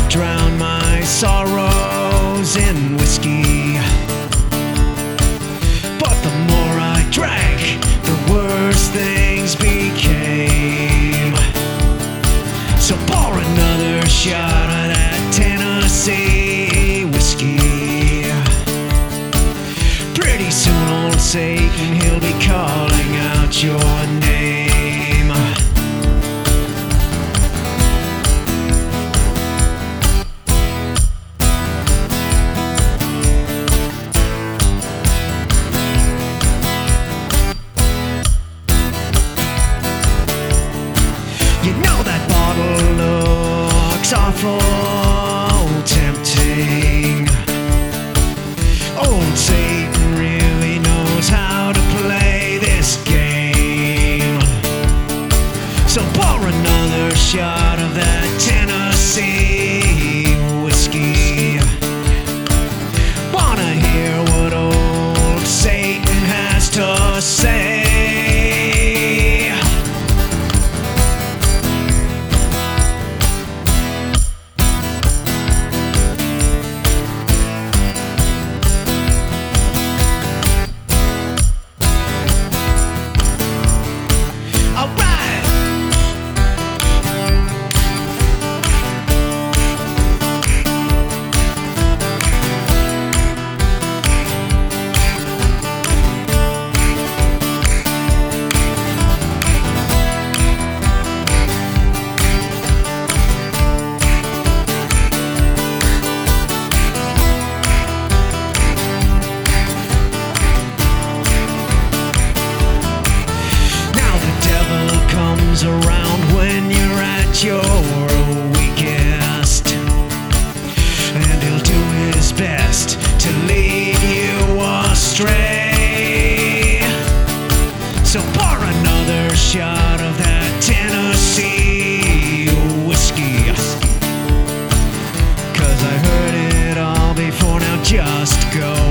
drown my sorrows in whiskey. But the more I drank, the worse things became. So pour another shot of that Tennessee whiskey. Pretty soon old Satan, he'll be calling out your name. You know that bottle looks awful tempting. Old Satan really knows how to play this game. So pour another shot of that Tennessee whiskey. Wanna hear what old Satan has to say? Around when you're at your weakest, and he'll do his best to lead you astray. So pour another shot of that Tennessee whiskey, 'cause I heard it all before. Now just go.